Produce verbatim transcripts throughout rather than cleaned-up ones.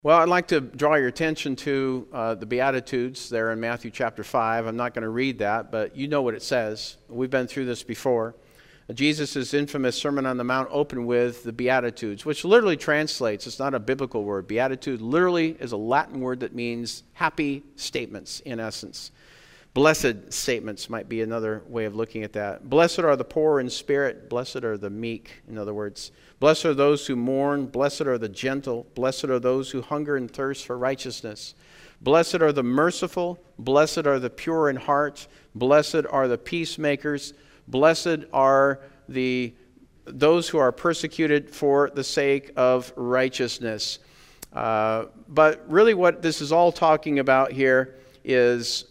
Well, I'd like to draw your attention to uh, the Beatitudes there in Matthew chapter five. I'm not going to read that, but you know what it says. We've been through this before. Jesus' infamous Sermon on the Mount opened with the Beatitudes, which literally translates, it's not a biblical word. Beatitude literally is a Latin word that means happy statements, in essence. Blessed statements might be another way of looking at that. Blessed are the poor in spirit. Blessed are the meek, in other words. Blessed are those who mourn. Blessed are the gentle. Blessed are those who hunger and thirst for righteousness. Blessed are the merciful. Blessed are the pure in heart. Blessed are the peacemakers. Blessed are the those who are persecuted for the sake of righteousness. Uh, but really what this is all talking about here is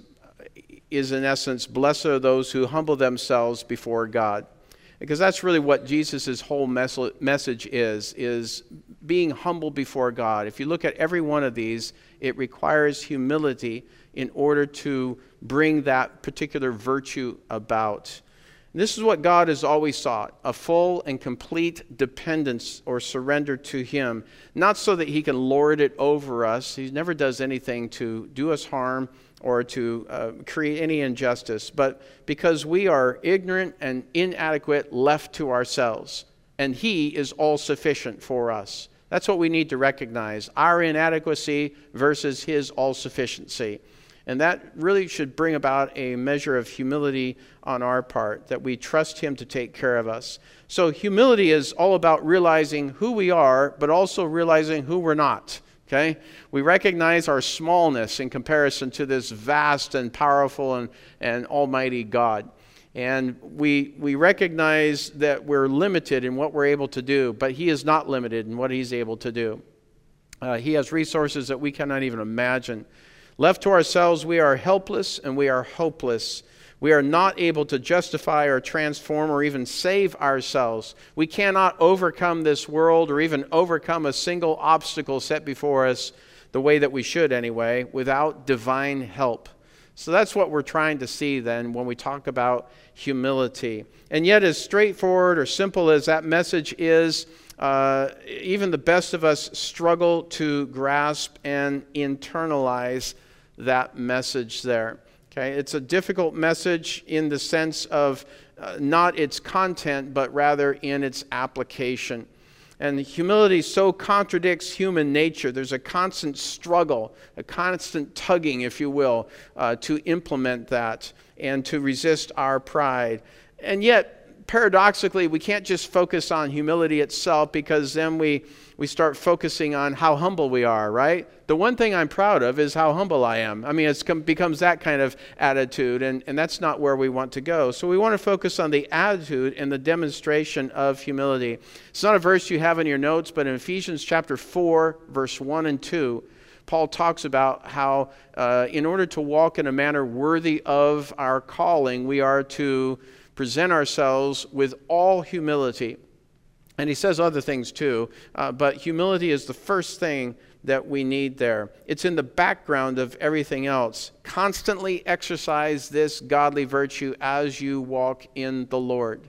is in essence, blessed are those who humble themselves before God. Because that's really what Jesus' whole mes- message is, is being humble before God. If you look at every one of these, it requires humility in order to bring that particular virtue about. And this is what God has always sought, a full and complete dependence or surrender to Him. Not so that He can lord it over us. He never does anything to do us harm or to uh, create any injustice, but because we are ignorant and inadequate left to ourselves, and He is all sufficient for us. That's what we need to recognize, our inadequacy versus His all-sufficiency. And that really should bring about a measure of humility on our part, that we trust Him to take care of us. So humility is all about realizing who we are, but also realizing who we're not. Okay? We recognize our smallness in comparison to this vast and powerful and, and almighty God. And we, we recognize that we're limited in what we're able to do, but He is not limited in what He's able to do. Uh, he has resources that we cannot even imagine. Left to ourselves, we are helpless and we are hopeless. We are not able to justify or transform or even save ourselves. We cannot overcome this world or even overcome a single obstacle set before us the way that we should anyway, without divine help. So that's what we're trying to see then when we talk about humility. And yet as straightforward or simple as that message is, uh, even the best of us struggle to grasp and internalize that message there. Okay, it's a difficult message in the sense of uh, not its content, but rather in its application. And humility so contradicts human nature. There's a constant struggle, a constant tugging, if you will, uh, to implement that and to resist our pride. And yet, paradoxically, we can't just focus on humility itself, because then we, we start focusing on how humble we are, right? The one thing I'm proud of is how humble I am. I mean, it becomes that kind of attitude, and, and that's not where we want to go. So we want to focus on the attitude and the demonstration of humility. It's not a verse you have in your notes, but in Ephesians chapter four, verse one and two, Paul talks about how uh, in order to walk in a manner worthy of our calling, we are to present ourselves with all humility. And he says other things too, uh, but humility is the first thing that we need there. It's in the background of everything else. Constantly exercise this godly virtue as you walk in the Lord.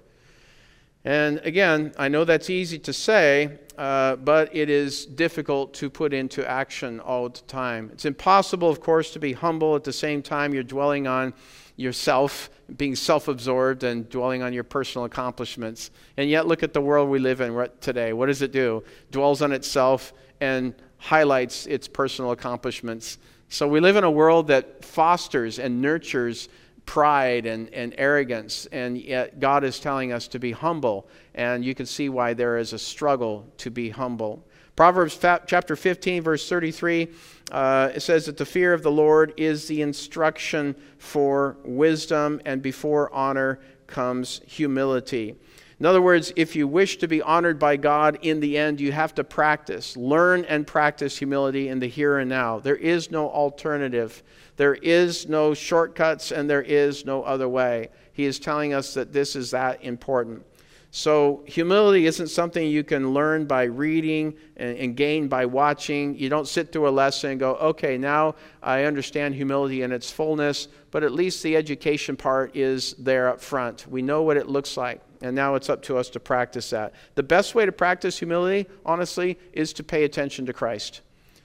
And again, I know that's easy to say, uh, but it is difficult to put into action all the time. It's impossible, of course, to be humble at the same time you're dwelling on yourself, being self-absorbed and dwelling on your personal accomplishments. And yet look at the world we live in today. What does it do? Dwells on itself and highlights its personal accomplishments. So we live in a world that fosters and nurtures pride and, and arrogance, and yet God is telling us to be humble, and you can see why there is a struggle to be humble. Proverbs chapter fifteen, verse thirty-three, uh, it says that the fear of the Lord is the instruction for wisdom, and before honor comes humility. In other words, if you wish to be honored by God in the end, you have to practice, learn and practice humility in the here and now. There is no alternative. There is no shortcuts, and there is no other way. He is telling us that this is that important. So humility isn't something you can learn by reading and, and gain by watching. You don't sit through a lesson and go, okay, now I understand humility in its fullness, but at least the education part is there up front. We know what it looks like, and now it's up to us to practice that. The best way to practice humility, honestly, is to pay attention to Christ.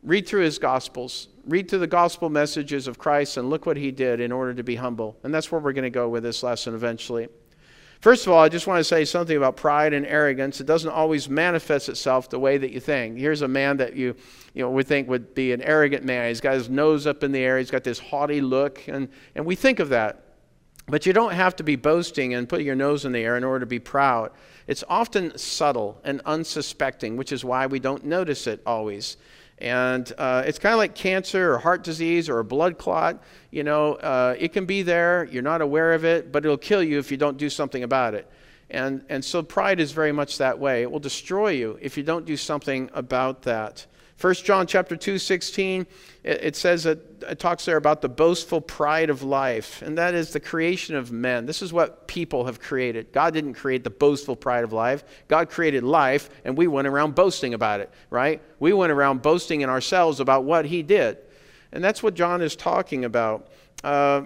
Read through his Gospels. Read through the gospel messages of Christ and look what he did in order to be humble. And that's where we're going to go with this lesson eventually. First of all, I just want to say something about pride and arrogance. It doesn't always manifest itself the way that you think. Here's a man that you, you know, would think would be an arrogant man. He's got his nose up in the air. He's got this haughty look. And, and we think of that. But you don't have to be boasting and putting your nose in the air in order to be proud. It's often subtle and unsuspecting, which is why we don't notice it always. And uh, it's kind of like cancer or heart disease or a blood clot. You know, uh, it can be there. You're not aware of it, but it'll kill you if you don't do something about it. And, and so pride is very much that way. It will destroy you if you don't do something about that. First John chapter two, sixteen, it, it says that it talks there about the boastful pride of life, and that is the creation of men. This is what people have created. God didn't create the boastful pride of life. God created life, and we went around boasting about it, right? We went around boasting in ourselves about what he did. And that's what John is talking about. Uh,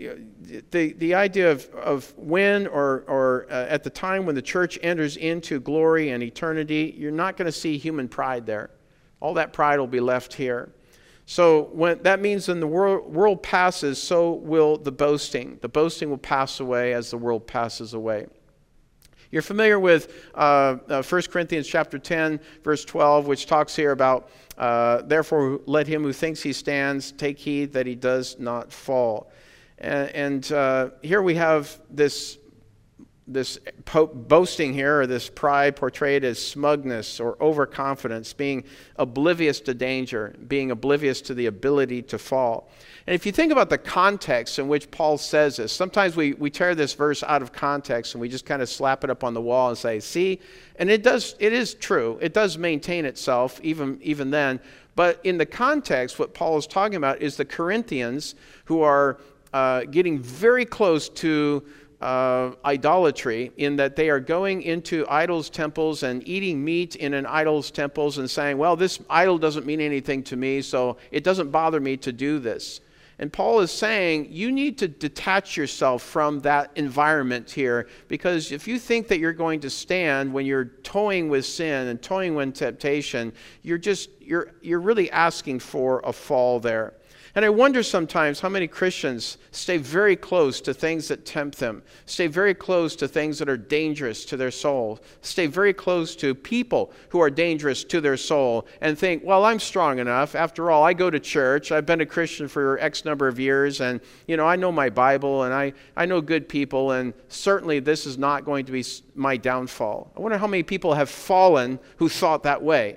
the, the idea of, of when or, or uh, at the time when the church enters into glory and eternity, you're not going to see human pride there. All that pride will be left here. So when, that means when the world, world passes, so will the boasting. The boasting will pass away as the world passes away. You're familiar with uh, uh, First Corinthians chapter ten, verse twelve, which talks here about, uh, therefore let him who thinks he stands take heed that he does not fall. And, and uh, here we have this this po- boasting here, or this pride portrayed as smugness or overconfidence, being oblivious to danger, being oblivious to the ability to fall. And if you think about the context in which Paul says this, sometimes we, we tear this verse out of context and we just kind of slap it up on the wall and say, see, and it does, it is true. It does maintain itself even, even then. But in the context, what Paul is talking about is the Corinthians who are uh, getting very close to Uh, idolatry, in that they are going into idols' temples and eating meat in an idol's temples and saying, well, this idol doesn't mean anything to me, so it doesn't bother me to do this. And Paul is saying you need to detach yourself from that environment here, because if you think that you're going to stand when you're toying with sin and toying with temptation, you're just you're you're really asking for a fall there. And I wonder sometimes how many Christians stay very close to things that tempt them, stay very close to things that are dangerous to their soul, stay very close to people who are dangerous to their soul, and think, well, I'm strong enough. After all, I go to church. I've been a Christian for X number of years, and, you know, I know my Bible, and I, I know good people, and certainly this is not going to be my downfall. I wonder how many people have fallen who thought that way.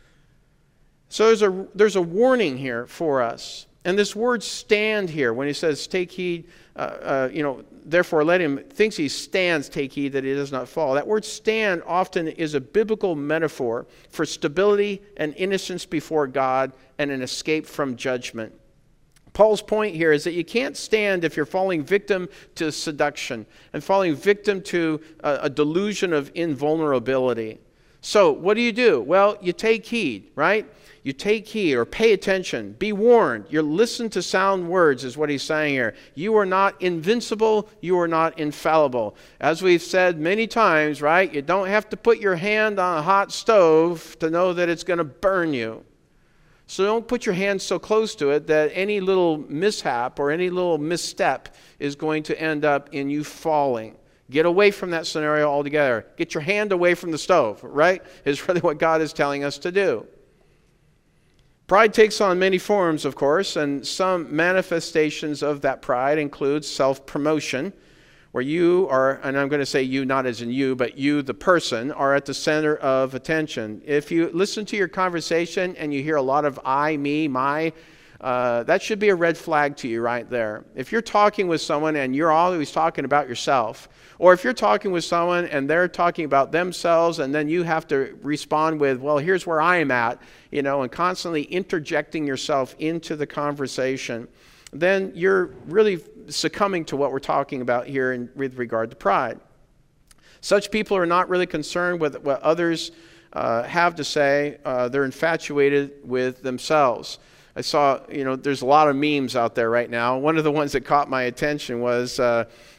So there's a, there's a warning here for us. And this word stand here, when he says take heed, uh, uh, you know, therefore let him, thinks he stands, take heed that he does not fall. That word stand often is a biblical metaphor for stability and innocence before God and an escape from judgment. Paul's point here is that you can't stand if you're falling victim to seduction and falling victim to a, a delusion of invulnerability. So what do you do? Well, you take heed, right? You take heed or pay attention. Be warned. You listen to sound words is what he's saying here. You are not invincible. You are not infallible. As we've said many times, right? You don't have to put your hand on a hot stove to know that it's going to burn you. So don't put your hand so close to it that any little mishap or any little misstep is going to end up in you falling. Get away from that scenario altogether. Get your hand away from the stove, right? Is really what God is telling us to do. Pride takes on many forms, of course, and some manifestations of that pride include self-promotion, where you are, and I'm going to say you not as in you, but you, the person, are at the center of attention. If you listen to your conversation and you hear a lot of I, me, my, uh, that should be a red flag to you right there. If you're talking with someone and you're always talking about yourself, or if you're talking with someone and they're talking about themselves and then you have to respond with, well, here's where I am at, you know, and constantly interjecting yourself into the conversation, then you're really succumbing to what we're talking about here in, with regard to pride. Such people are not really concerned with what others uh, have to say. Uh, they're infatuated with themselves. I saw, you know, there's a lot of memes out there right now. One of the ones that caught my attention was uh,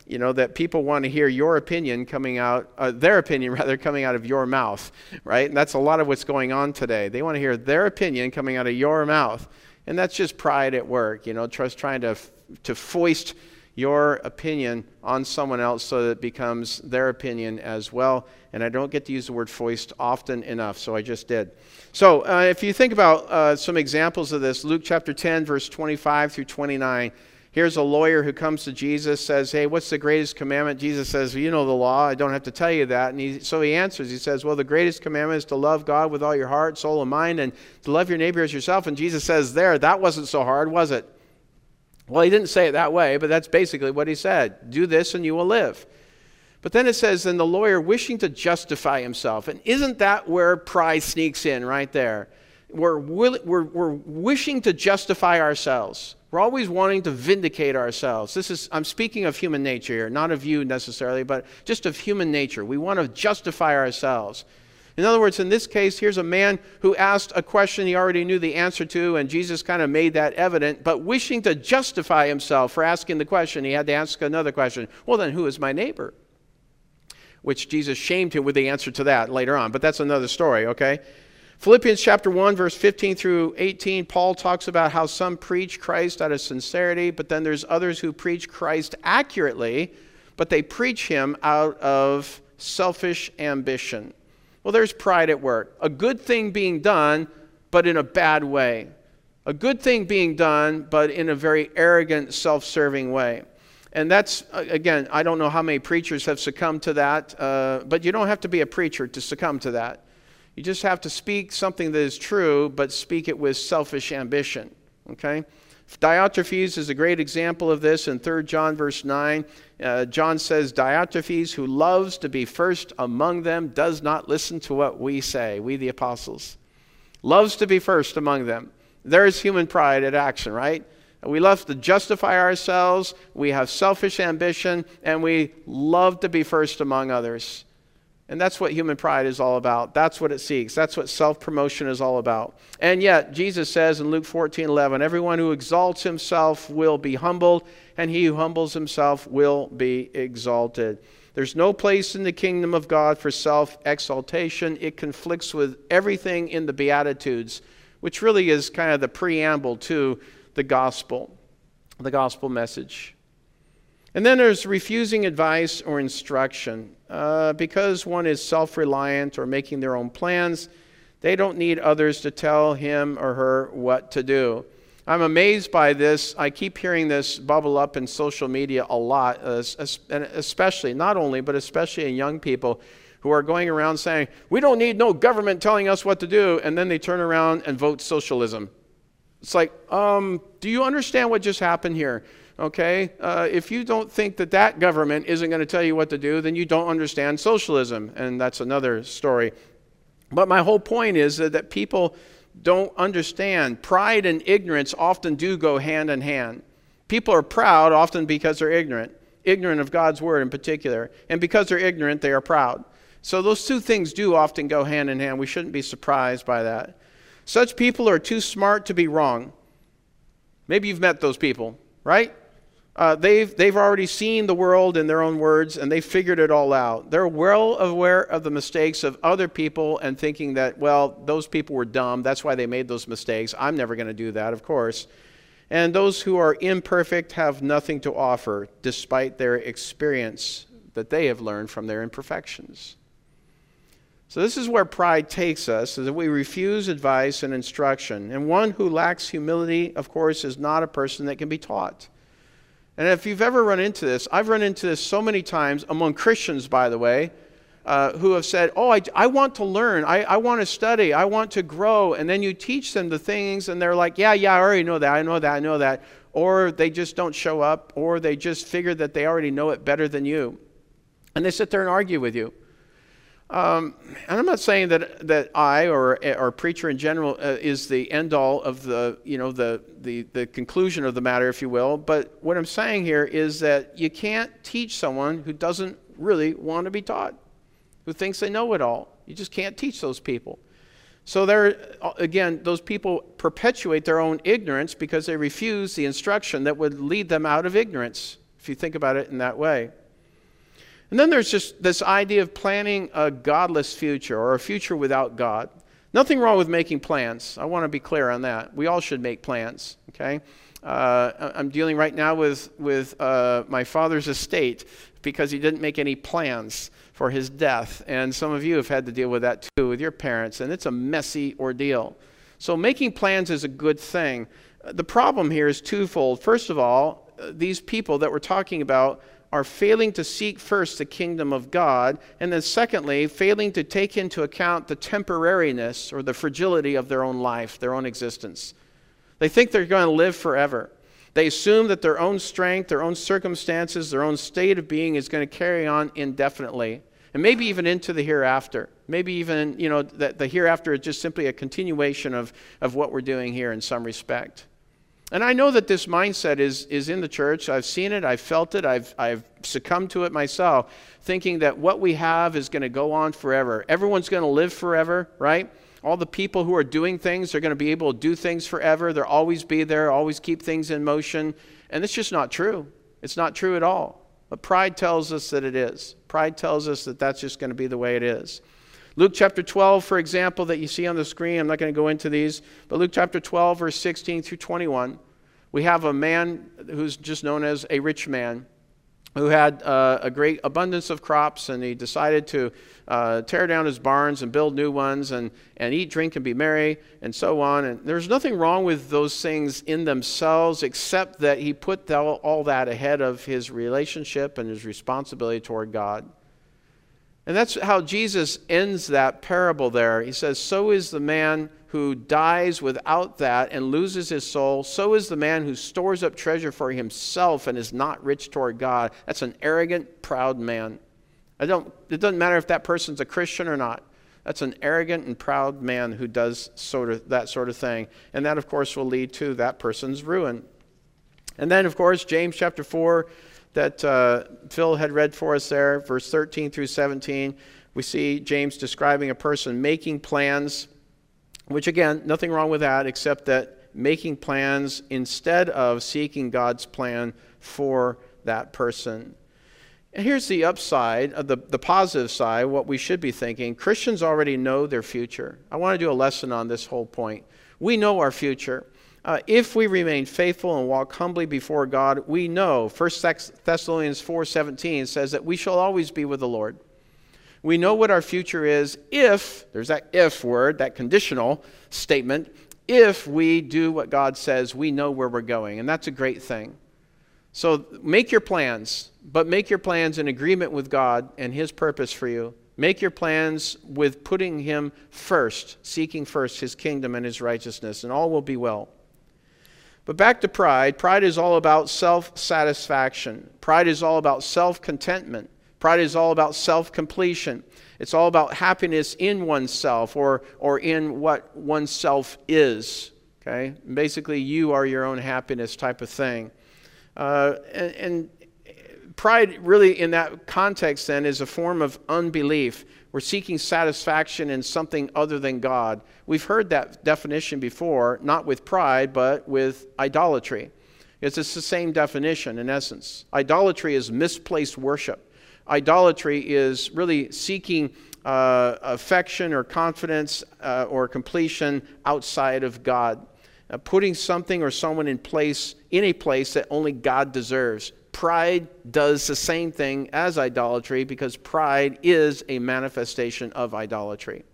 you know, that people want to hear your opinion coming out, uh, their opinion rather, coming out of your mouth, right? And that's a lot of what's going on today. They want to hear their opinion coming out of your mouth. And that's just pride at work, you know, just trying to, to foist your opinion on someone else so that it becomes their opinion as well. And I don't get to use the word foist often enough, so I just did. So uh, if you think about uh, some examples of this, Luke chapter ten, verse twenty-five through twenty-nine, here's a lawyer who comes to Jesus, says, hey, what's the greatest commandment? Jesus says, well, you know the law. I don't have to tell you that. And he, so he answers. He says, well, the greatest commandment is to love God with all your heart, soul, and mind, and to love your neighbor as yourself. And Jesus says, there, that wasn't so hard, was it? Well, he didn't say it that way, but that's basically what he said. Do this and you will live. But then it says, then the lawyer wishing to justify himself. And isn't that where pride sneaks in right there? We're, will, we're, we're wishing to justify ourselves. We're always wanting to vindicate ourselves. This is, I'm speaking of human nature here, not of you necessarily, but just of human nature. We want to justify ourselves. In other words, in this case, here's a man who asked a question he already knew the answer to, and Jesus kind of made that evident, but wishing to justify himself for asking the question, he had to ask another question. Well, then who is my neighbor? Which Jesus shamed him with the answer to that later on, but that's another story, okay? Philippians chapter one, verse fifteen through eighteen, Paul talks about how some preach Christ out of sincerity, but then there's others who preach Christ accurately, but they preach him out of selfish ambition. Well, there's pride at work. A good thing being done, but in a bad way. A good thing being done, but in a very arrogant, self-serving way. And that's, again, I don't know how many preachers have succumbed to that, uh, but you don't have to be a preacher to succumb to that. You just have to speak something that is true, but speak it with selfish ambition, okay? Diotrephes is a great example of this in Third John verse nine. Uh, John says, Diotrephes, who loves to be first among them, does not listen to what we say, we the apostles. Loves to be first among them. There's human pride at action, right? We love to justify ourselves, we have selfish ambition, and we love to be first among others. And that's what human pride is all about. That's what it seeks. That's what self-promotion is all about. And yet, Jesus says in Luke fourteen eleven, everyone who exalts himself will be humbled, and he who humbles himself will be exalted. There's no place in the kingdom of God for self-exaltation. It conflicts with everything in the Beatitudes, which really is kind of the preamble to the gospel, the gospel message. And then there's refusing advice or instruction. Uh, because one is self-reliant or making their own plans, they don't need others to tell him or her what to do. I'm amazed by this. I keep hearing this bubble up in social media a lot, uh, and especially, not only, but especially in young people who are going around saying, we don't need no government telling us what to do, and then they turn around and vote socialism. It's like, um, do you understand what just happened here? Okay, uh, if you don't think that that government isn't going to tell you what to do, then you don't understand socialism, and that's another story. But my whole point is that, that people don't understand. Pride and ignorance often do go hand in hand. People are proud often because they're ignorant, ignorant of God's word in particular, and because they're ignorant, they are proud. So those two things do often go hand in hand. We shouldn't be surprised by that. Such people are too smart to be wrong. Maybe you've met those people, right? Uh, they've, they've already seen the world in their own words, and they've figured it all out. They're well aware of the mistakes of other people and thinking that, well, those people were dumb. That's why they made those mistakes. I'm never going to do that, of course. And those who are imperfect have nothing to offer, despite their experience that they have learned from their imperfections. So this is where pride takes us, is that we refuse advice and instruction. And one who lacks humility, of course, is not a person that can be taught. And if you've ever run into this, I've run into this so many times among Christians, by the way, uh, who have said, oh, I, I want to learn, I, I want to study, I want to grow. And then you teach them the things, and they're like, yeah, yeah, I already know that, I know that, I know that. Or they just don't show up, or they just figure that they already know it better than you. And they sit there and argue with you. Um, and I'm not saying that that I or or preacher in general uh, is the end all of the you know the, the the conclusion of the matter, if you will. But what I'm saying here is that you can't teach someone who doesn't really want to be taught, who thinks they know it all. You just can't teach those people. So there again, those people perpetuate their own ignorance because they refuse the instruction that would lead them out of ignorance. if you think about it in that way. And then there's just this idea of planning a godless future or a future without God. Nothing wrong with making plans. I want to be clear on that. We all should make plans, okay? Uh, I'm dealing right now with, with uh, my father's estate because he didn't make any plans for his death. And some of you have had to deal with that too with your parents, and it's a messy ordeal. So making plans is a good thing. The problem here is twofold. First of all, these people that we're talking about are failing to seek first the kingdom of God, and then secondly, failing to take into account the temporariness or the fragility of their own life, their own existence. They think they're going to live forever. They assume that their own strength, their own circumstances, their own state of being is going to carry on indefinitely, and maybe even into the hereafter. Maybe even, you know, that the hereafter is just simply a continuation of, of what we're doing here in some respect. And I know that this mindset is, is in the church. I've seen it. I've felt it. I've, I've succumbed to it myself, thinking that what we have is going to go on forever. Everyone's going to live forever, right? All the people who are doing things are going to be able to do things forever. They'll always be there, always keep things in motion. And it's just not true. It's not true at all. But pride tells us that it is. Pride tells us that that's just going to be the way it is. Luke chapter twelve, for example, that you see on the screen, I'm not going to go into these, but Luke chapter twelve, verse sixteen through twenty-one, we have a man who's just known as a rich man who had uh, a great abundance of crops, and he decided to uh, tear down his barns and build new ones and, and eat, drink, and be merry, and so on. And there's nothing wrong with those things in themselves, except that he put all, all that ahead of his relationship and his responsibility toward God. And that's how Jesus ends that parable there. He says, so is the man who dies without that and loses his soul. So is the man who stores up treasure for himself and is not rich toward God. That's an arrogant, proud man. I don't, it doesn't matter if that person's a Christian or not. That's an arrogant and proud man who does sort of that sort of thing. And that, of course, will lead to that person's ruin. And then, of course, James chapter four, that uh, Phil had read for us there, verse thirteen through seventeen. We see James describing a person making plans, which again, nothing wrong with that, except that making plans instead of seeking God's plan for that person. And here's the upside, of the, the positive side, what we should be thinking. Christians already know their future. I want to do a lesson on this whole point. We know our future. Uh, if we remain faithful and walk humbly before God, we know, First Thessalonians four seventeen says that we shall always be with the Lord. We know what our future is if, there's that if word, that conditional statement, if we do what God says, we know where we're going, and that's a great thing. So make your plans, but make your plans in agreement with God and His purpose for you. Make your plans with putting Him first, seeking first His kingdom and His righteousness, and all will be well. But back to pride. Pride is all about self-satisfaction. Pride is all about self-contentment. Pride is all about self-completion. It's all about happiness in oneself or, or in what oneself is. Okay? Basically, you are your own happiness type of thing. Uh, and, and pride really in that context then is a form of unbelief. We're seeking satisfaction in something other than God. We've heard that definition before, not with pride, but with idolatry. It's the same definition in essence. Idolatry is misplaced worship. Idolatry is really seeking uh, affection or confidence uh, or completion outside of God. Uh, putting something or someone in place, in a place that only God deserves. Pride does the same thing as idolatry because pride is a manifestation of idolatry.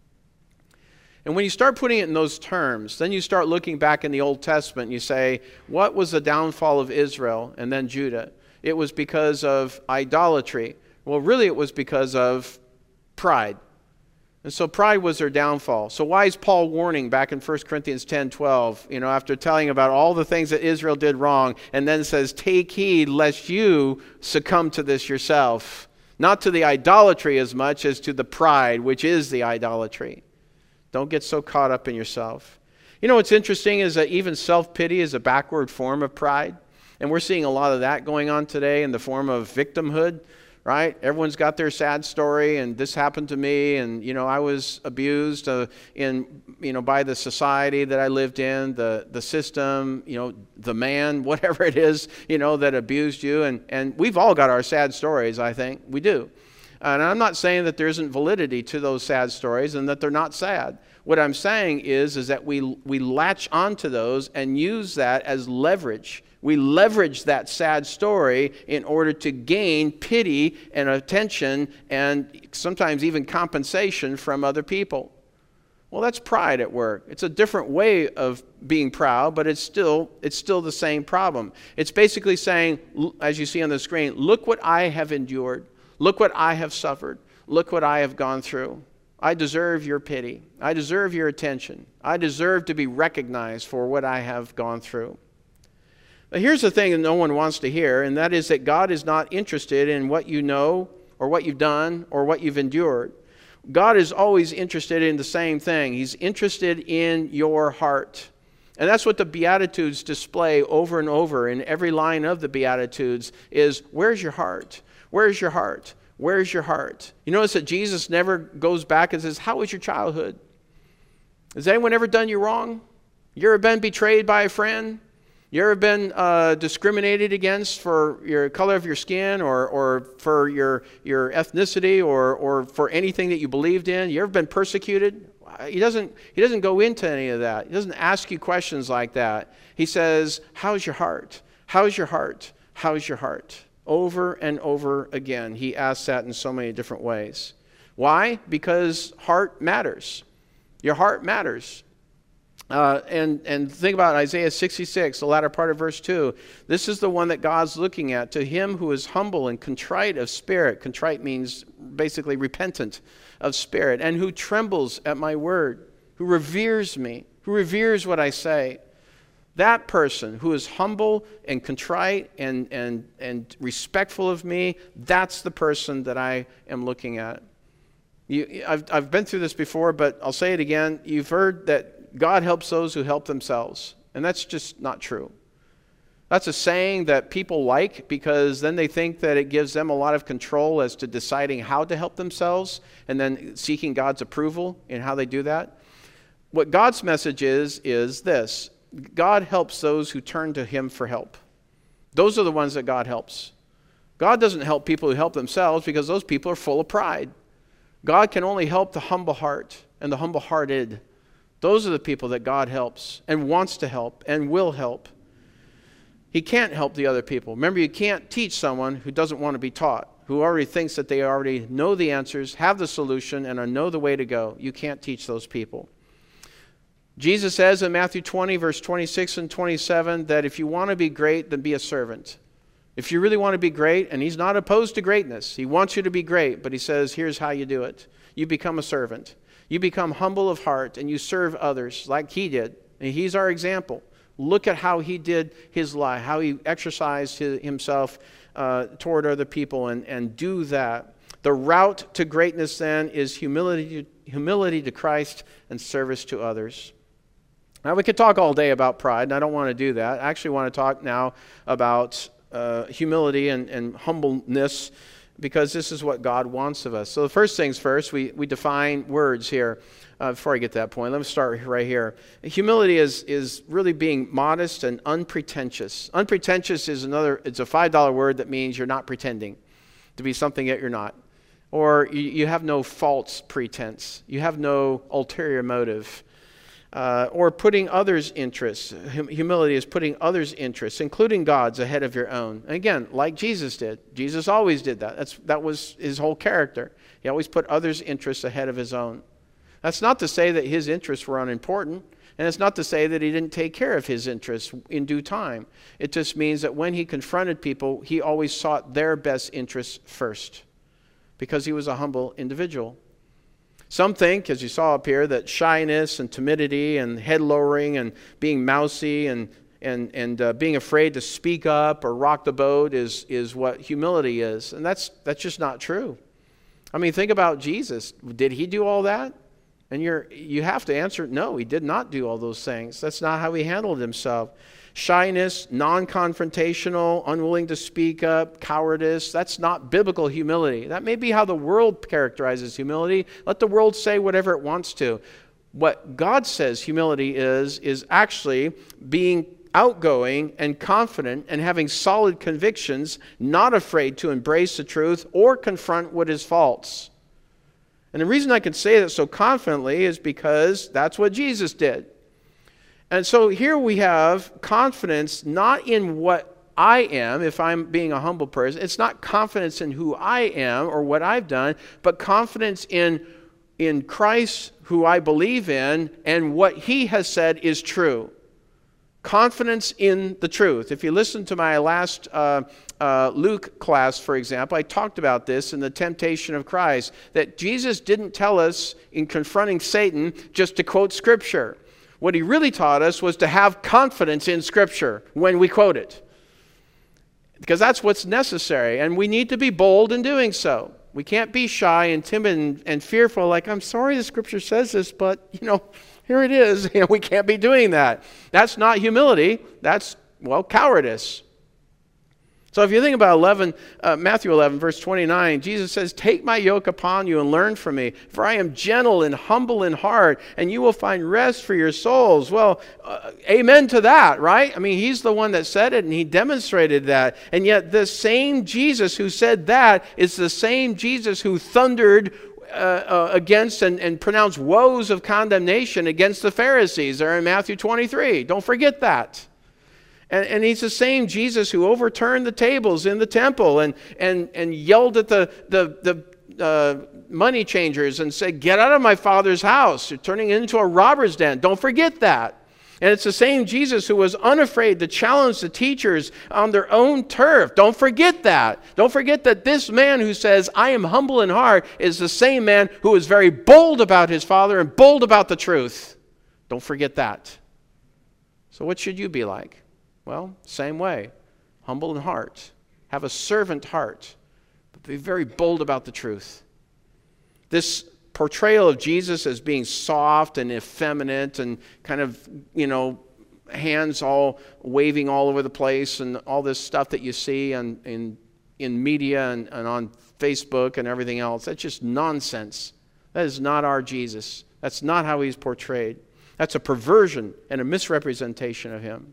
And when you start putting it in those terms, then you start looking back in the Old Testament and you say, what was the downfall of Israel and then Judah? It was because of idolatry. Well, really it was because of pride. And so pride was their downfall. So why is Paul warning back in First Corinthians ten twelve, you know, after telling about all the things that Israel did wrong, and then says, take heed lest you succumb to this yourself. Not to the idolatry as much as to the pride, which is the idolatry. Don't get so caught up in yourself. You know what's interesting is that even self-pity is a backward form of pride. And we're seeing a lot of that going on today in the form of victimhood. right? Everyone's got their sad story, and this happened to me, and, you know, I was abused uh, in, you know, by the society that I lived in, the, the system, you know, the man, whatever it is, you know, that abused you. And, and we've all got our sad stories, I think. We do. And I'm not saying that there isn't validity to those sad stories and that they're not sad. What I'm saying is, is that we, we latch onto those and use that as leverage. We leverage that sad story in order to gain pity and attention and sometimes even compensation from other people. Well, that's pride at work. It's a different way of being proud, but it's still, it's still the same problem. It's basically saying, as you see on the screen, look what I have endured. Look what I have suffered. Look what I have gone through. I deserve your pity. I deserve your attention. I deserve to be recognized for what I have gone through. But here's the thing that no one wants to hear, and that is that God is not interested in what you know or what you've done or what you've endured. God is always interested in the same thing. He's interested in your heart. And that's what the Beatitudes display over and over in every line of the Beatitudes is, where's your heart? Where's your heart? Where's your heart? You notice that Jesus never goes back and says, how was your childhood? Has anyone ever done you wrong? You ever been betrayed by a friend? You ever been uh, discriminated against for your color of your skin or, or for your, your ethnicity or, or for anything that you believed in? You ever been persecuted? He doesn't, he doesn't go into any of that. He doesn't ask you questions like that. He says, how's your heart? How's your heart? How's your heart? Over and over again, he asks that in so many different ways. Why? Because heart matters. Your heart matters. Uh, and, and think about Isaiah sixty-six, the latter part of verse two. This is the one that God's looking at. To him who is humble and contrite of spirit. Contrite means basically repentant of spirit. And who trembles at my word. Who reveres me. Who reveres what I say. That person who is humble and contrite and, and, and respectful of me, that's the person that I am looking at. You, I've, I've been through this before, but I'll say it again. You've heard that God helps those who help themselves. And that's just not true. That's a saying that people like because then they think that it gives them a lot of control as to deciding how to help themselves and then seeking God's approval in how they do that. What God's message is, is this. God helps those who turn to him for help. Those are the ones that God helps. God doesn't help people who help themselves because those people are full of pride. God can only help the humble heart and the humble-hearted. Those are the people that God helps and wants to help and will help. He can't help the other people. Remember, you can't teach someone who doesn't want to be taught, who already thinks that they already know the answers, have the solution, and know the way to go. You can't teach those people. Jesus says in Matthew twenty, verse twenty-six and twenty-seven, that if you want to be great, then be a servant. If you really want to be great, and he's not opposed to greatness. He wants you to be great, but he says, here's how you do it. You become a servant. You become humble of heart, and you serve others like he did. And he's our example. Look at how he did his life, how he exercised his, himself uh, toward other people, and, and do that. The route to greatness, then, is humility, humility to Christ and service to others. Now, we could talk all day about pride, and I don't want to do that. I actually want to talk now about uh, humility and, and humbleness, because this is what God wants of us. So the first things first, we, we define words here. Uh, before I get to that point, let me start right here. Humility is, is really being modest and unpretentious. Unpretentious is another, it's a five dollar word that means you're not pretending to be something that you're not. Or you, you have no false pretense. You have no ulterior motive. Uh, or putting others' interests. Hum- humility is putting others' interests, including God's, ahead of your own. And again, like Jesus did. Jesus always did that. That's, that was his whole character. He always put others' interests ahead of his own. That's not to say that his interests were unimportant, and it's not to say that he didn't take care of his interests in due time. It just means that when he confronted people, he always sought their best interests first, because he was a humble individual. Some think, as you saw up here, that shyness and timidity and head lowering and being mousy and and and uh, being afraid to speak up or rock the boat is is what humility is, and that's that's just not true. I mean, think about Jesus. Did he do all that? And you're you have to answer, no, he did not do all those things. That's not how he handled himself. Shyness, non-confrontational, unwilling to speak up, cowardice, that's not biblical humility. That may be how the world characterizes humility. Let the world say whatever it wants to. What God says humility is, is actually being outgoing and confident and having solid convictions, not afraid to embrace the truth or confront what is false. And the reason I can say that so confidently is because that's what Jesus did. And so here we have confidence not in what I am, if I'm being a humble person. It's not confidence in who I am or what I've done, but confidence in, in Christ, who I believe in, and what He has said is true. Confidence in the truth. If you listen to my last uh, uh, Luke class, for example, I talked about this in the temptation of Christ, that Jesus didn't tell us in confronting Satan just to quote Scripture. What He really taught us was to have confidence in Scripture when we quote it. Because that's what's necessary, and we need to be bold in doing so. We can't be shy and timid and, and fearful, like, I'm sorry the Scripture says this, but, you know, here it is. You know, we can't be doing that. That's not humility. That's, well, cowardice. So if you think about eleven, uh, Matthew eleven, verse twenty-nine, Jesus says, take my yoke upon you and learn from me, for I am gentle and humble in heart, and you will find rest for your souls. Well, uh, amen to that, right? I mean, He's the one that said it, and He demonstrated that. And yet the same Jesus who said that is the same Jesus who thundered uh, uh, against and, and pronounced woes of condemnation against the Pharisees there in Matthew twenty-three. Don't forget that. And, and He's the same Jesus who overturned the tables in the temple and, and, and yelled at the, the, the uh, money changers and said, get out of my Father's house. You're turning it into a robber's den. Don't forget that. And it's the same Jesus who was unafraid to challenge the teachers on their own turf. Don't forget that. Don't forget that this man who says, I am humble in heart, is the same man who is very bold about his Father and bold about the truth. Don't forget that. So what should you be like? Well, same way. Humble in heart. Have a servant heart. But be very bold about the truth. This portrayal of Jesus as being soft and effeminate and kind of, you know, hands all waving all over the place and all this stuff that you see on, in, in media and, and on Facebook and everything else, that's just nonsense. That is not our Jesus. That's not how He's portrayed. That's a perversion and a misrepresentation of Him.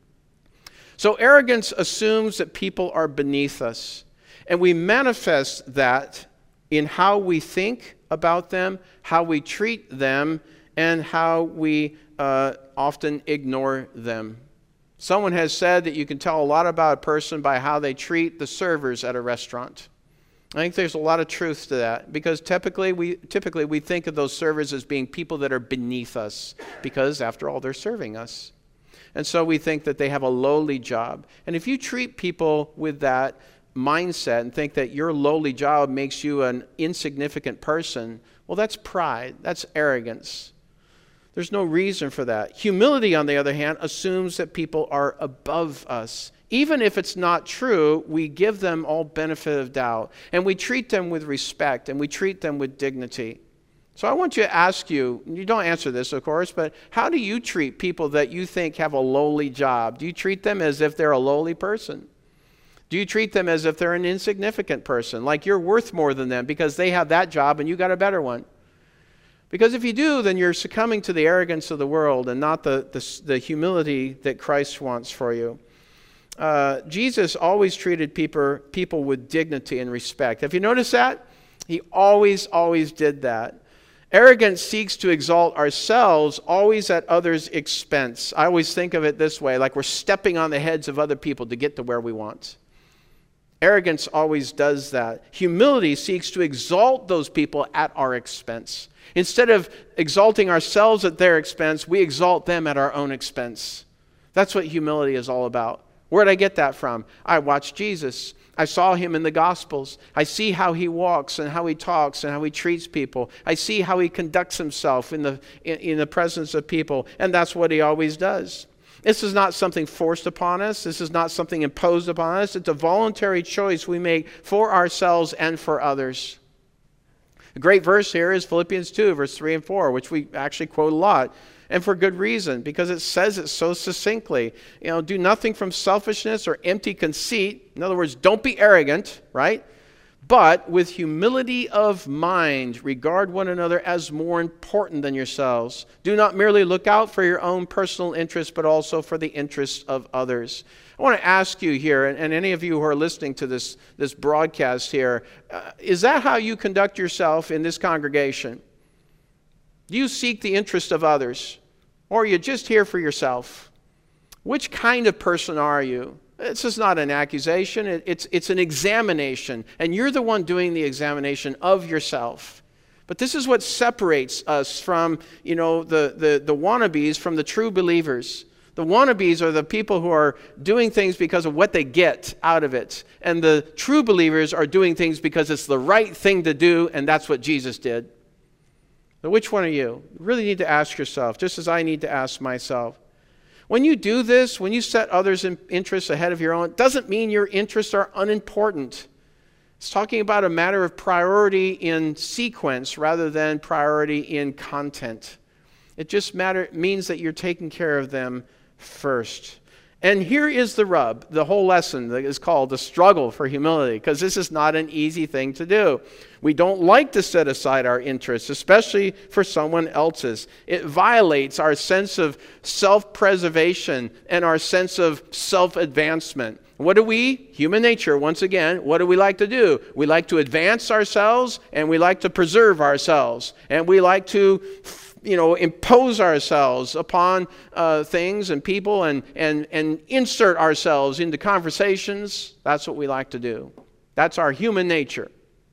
So arrogance assumes that people are beneath us, and we manifest that in how we think about them, how we treat them, and how we uh, often ignore them. Someone has said that you can tell a lot about a person by how they treat the servers at a restaurant. I think there's a lot of truth to that, because typically we, typically we think of those servers as being people that are beneath us, because after all, they're serving us. And so we think that they have a lowly job. And if you treat people with that mindset and think that your lowly job makes you an insignificant person, well, that's pride. That's arrogance. There's no reason for that. Humility, on the other hand, assumes that people are above us. Even if it's not true, we give them all benefit of doubt. And we treat them with respect, and we treat them with dignity. So I want you to ask you, you don't answer this, of course, but how do you treat people that you think have a lowly job? Do you treat them as if they're a lowly person? Do you treat them as if they're an insignificant person, like you're worth more than them because they have that job and you got a better one? Because if you do, then you're succumbing to the arrogance of the world and not the, the, the humility that Christ wants for you. Uh, Jesus always treated people, people with dignity and respect. Have you noticed that? He always, always did that. Arrogance seeks to exalt ourselves always at others' expense. I always think of it this way, like we're stepping on the heads of other people to get to where we want. Arrogance always does that. Humility seeks to exalt those people at our expense. Instead of exalting ourselves at their expense, we exalt them at our own expense. That's what humility is all about. Where did I get that from? I watched Jesus. I saw Him in the Gospels. I see how He walks and how He talks and how He treats people. I see how He conducts Himself in the, in, in the presence of people. And that's what He always does. This is not something forced upon us. This is not something imposed upon us. It's a voluntary choice we make for ourselves and for others. A great verse here is Philippians two, verse three and four, which we actually quote a lot. And for good reason, because it says it so succinctly. You know, do nothing from selfishness or empty conceit. In other words, don't be arrogant, right? But with humility of mind, regard one another as more important than yourselves. Do not merely look out for your own personal interests, but also for the interests of others. I want to ask you here, and, and any of you who are listening to this, this broadcast here, uh, is that how you conduct yourself in this congregation? Do you seek the interest of others? Or are you just here for yourself? Which kind of person are you? This is not an accusation. It, it's, it's an examination. And you're the one doing the examination of yourself. But this is what separates us from, you know, the, the, the wannabes from the true believers. The wannabes are the people who are doing things because of what they get out of it. And the true believers are doing things because it's the right thing to do, and that's what Jesus did. Now, which one are you? You really need to ask yourself, just as I need to ask myself. When you do this, when you set others' interests ahead of your own, it doesn't mean your interests are unimportant. It's talking about a matter of priority in sequence rather than priority in content. It just matter, means that you're taking care of them first. And here is the rub. The whole lesson that is called the struggle for humility, because this is not an easy thing to do. We don't like to set aside our interests, especially for someone else's. It violates our sense of self-preservation and our sense of self-advancement. What do we, human nature, once again, what do we like to do? We like to advance ourselves, and we like to preserve ourselves. And we like to you know, impose ourselves upon uh, things and people and, and, and insert ourselves into conversations. That's what we like to do. That's our human nature.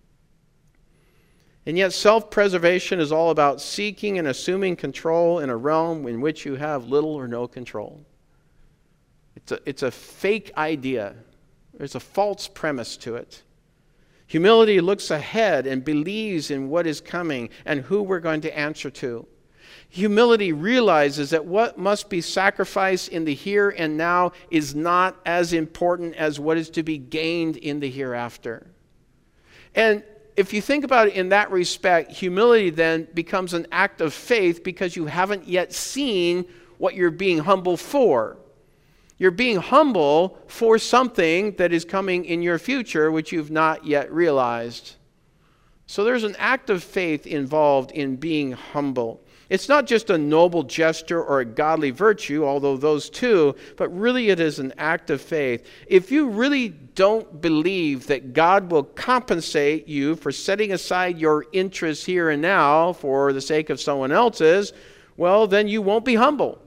And yet self-preservation is all about seeking and assuming control in a realm in which you have little or no control. It's a, it's a fake idea. There's a false premise to it. Humility looks ahead and believes in what is coming and who we're going to answer to. Humility realizes that what must be sacrificed in the here and now is not as important as what is to be gained in the hereafter. And if you think about it in that respect, humility then becomes an act of faith because you haven't yet seen what you're being humble for. You're being humble for something that is coming in your future which you've not yet realized. So there's an act of faith involved in being humble. It's not just a noble gesture or a godly virtue, although those two, but really it is an act of faith. If you really don't believe that God will compensate you for setting aside your interests here and now for the sake of someone else's, well, then you won't be humble.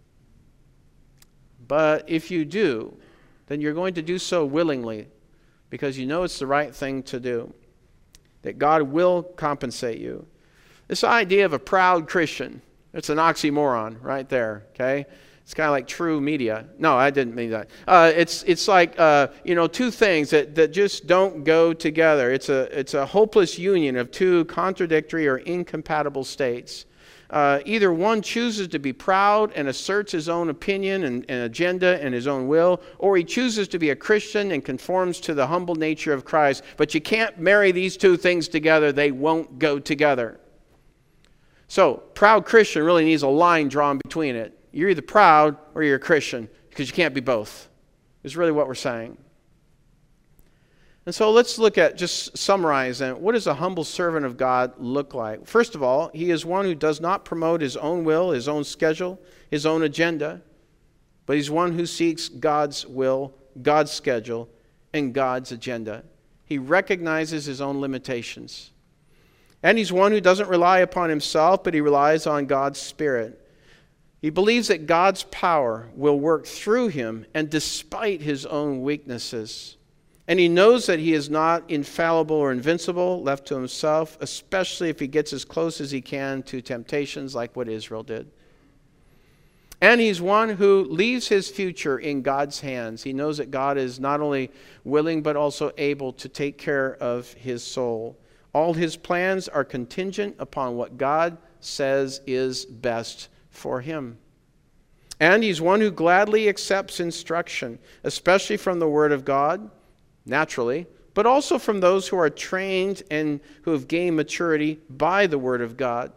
But if you do, then you're going to do so willingly because you know it's the right thing to do, that God will compensate you. This idea of a proud Christian, it's an oxymoron right there, okay? It's kind of like true media. No, I didn't mean that. Uh, it's it's like, uh, you know, two things that, that just don't go together. It's a, it's a hopeless union of two contradictory or incompatible states. Uh, either one chooses to be proud and asserts his own opinion and, and agenda and his own will, or he chooses to be a Christian and conforms to the humble nature of Christ. But you can't marry these two things together. They won't go together. So, proud Christian really needs a line drawn between it. You're either proud or you're a Christian, because you can't be both, is really what we're saying. And so let's look at, just summarize then, what does a humble servant of God look like? First of all, he is one who does not promote his own will, his own schedule, his own agenda, but he's one who seeks God's will, God's schedule, and God's agenda. He recognizes his own limitations. And he's one who doesn't rely upon himself, but he relies on God's Spirit. He believes that God's power will work through him and despite his own weaknesses. And he knows that he is not infallible or invincible, left to himself, especially if he gets as close as he can to temptations like what Israel did. And he's one who leaves his future in God's hands. He knows that God is not only willing but also able to take care of his soul. All his plans are contingent upon what God says is best for him. And he's one who gladly accepts instruction, especially from the Word of God, naturally, but also from those who are trained and who have gained maturity by the Word of God.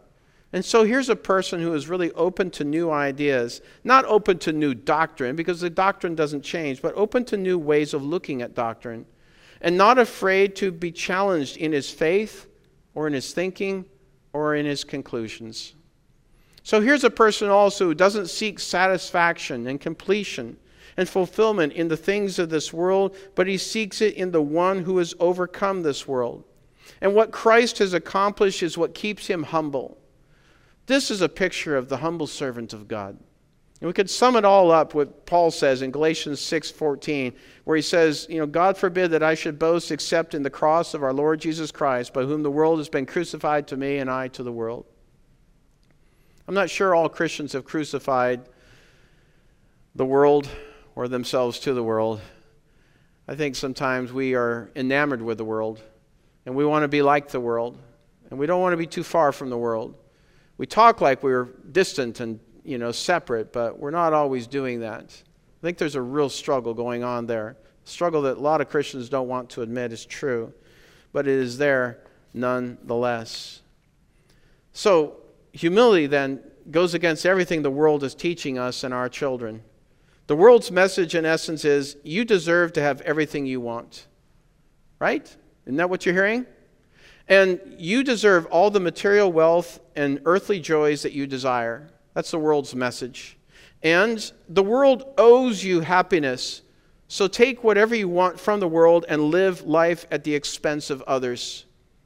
And so here's a person who is really open to new ideas, not open to new doctrine, because the doctrine doesn't change, but open to new ways of looking at doctrine, and not afraid to be challenged in his faith or in his thinking or in his conclusions. So here's a person also who doesn't seek satisfaction and completion and fulfillment in the things of this world, but he seeks it in the one who has overcome this world. And what Christ has accomplished is what keeps him humble. This is a picture of the humble servant of God. And we could sum it all up what Paul says in Galatians six fourteen, where he says, you know, God forbid that I should boast except in the cross of our Lord Jesus Christ, by whom the world has been crucified to me and I to the world. I'm not sure all Christians have crucified the world or themselves to the world. I think sometimes we are enamored with the world, and we want to be like the world, and we don't want to be too far from the world. We talk like we're distant and, you know, separate, but we're not always doing that. I think there's a real struggle going on there. A struggle that a lot of Christians don't want to admit is true, but it is there nonetheless. So humility then goes against everything the world is teaching us and our children. The world's message in essence is, you deserve to have everything you want. Right? Isn't that what you're hearing? And you deserve all the material wealth and earthly joys that you desire. That's the world's message. And the world owes you happiness. So take whatever you want from the world and live life at the expense of others.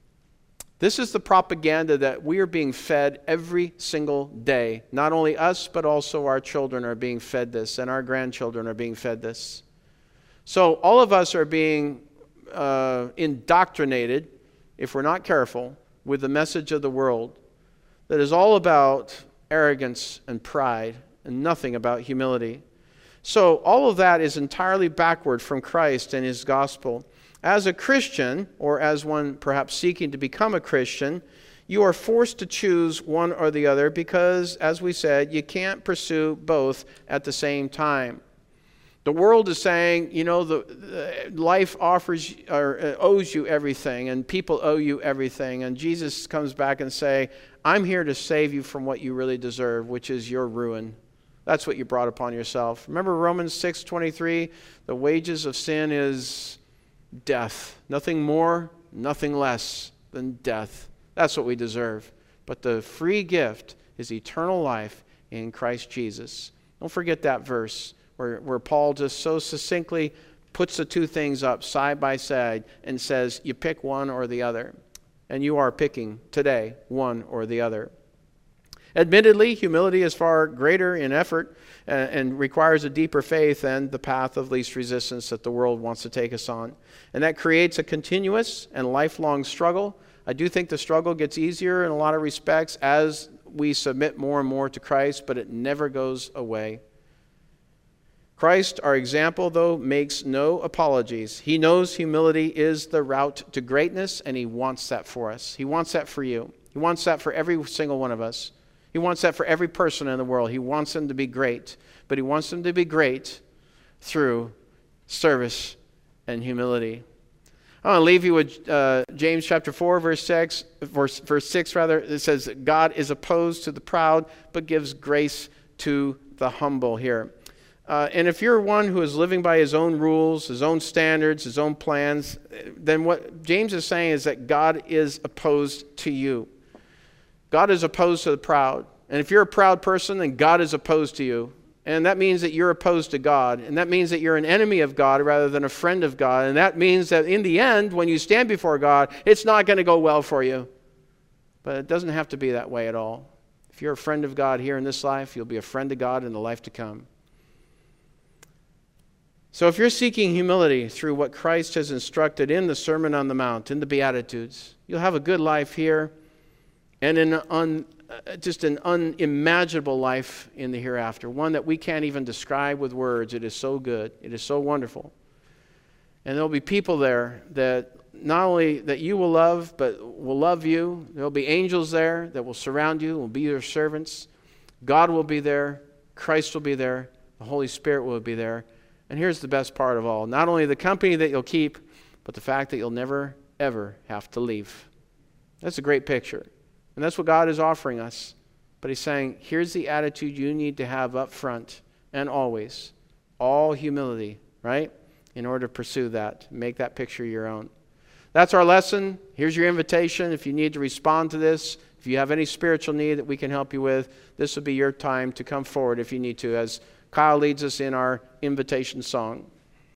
This is the propaganda that we are being fed every single day. Not only us, but also our children are being fed this, and our grandchildren are being fed this. So all of us are being uh, indoctrinated, if we're not careful, with the message of the world that is all about arrogance and pride and nothing about humility. So all of that is entirely backward from Christ and his gospel. As a Christian, or as one perhaps seeking to become a Christian, you are forced to choose one or the other because, as we said, you can't pursue both at the same time. The world is saying, you know, the, the life offers or uh, owes you everything, and people owe you everything. And Jesus comes back and say, I'm here to save you from what you really deserve, which is your ruin. That's what you brought upon yourself. Remember Romans six twenty-three? The wages of sin is death. Nothing more, nothing less than death. That's what we deserve. But the free gift is eternal life in Christ Jesus. Don't forget that verse where, where Paul just so succinctly puts the two things up side by side and says, you pick one or the other. And you are picking today one or the other. Admittedly, humility is far greater in effort and, and requires a deeper faith than the path of least resistance that the world wants to take us on. And that creates a continuous and lifelong struggle. I do think the struggle gets easier in a lot of respects as we submit more and more to Christ, but it never goes away. Christ, our example, though, makes no apologies. He knows humility is the route to greatness, and he wants that for us. He wants that for you. He wants that for every single one of us. He wants that for every person in the world. He wants them to be great, but he wants them to be great through service and humility. I want to leave you with uh, James chapter four, verse six, verse, verse six rather. It says, God is opposed to the proud, but gives grace to the humble here. Uh, and if you're one who is living by his own rules, his own standards, his own plans, then what James is saying is that God is opposed to you. God is opposed to the proud. And if you're a proud person, then God is opposed to you. And that means that you're opposed to God. And that means that you're an enemy of God rather than a friend of God. And that means that in the end, when you stand before God, it's not going to go well for you. But it doesn't have to be that way at all. If you're a friend of God here in this life, you'll be a friend of God in the life to come. So if you're seeking humility through what Christ has instructed in the Sermon on the Mount, in the Beatitudes, you'll have a good life here and in an un, just an unimaginable life in the hereafter, one that we can't even describe with words. It is so good. It is so wonderful. And there'll be people there that not only that you will love, but will love you. There'll be angels there that will surround you, will be your servants. God will be there. Christ will be there. The Holy Spirit will be there. And here's the best part of all. Not only the company that you'll keep, but the fact that you'll never, ever have to leave. That's a great picture. And that's what God is offering us. But he's saying, here's the attitude you need to have up front and always. All humility, right? In order to pursue that. Make that picture your own. That's our lesson. Here's your invitation. If you need to respond to this, if you have any spiritual need that we can help you with, this would be your time to come forward if you need to, as Kyle leads us in our invitation song.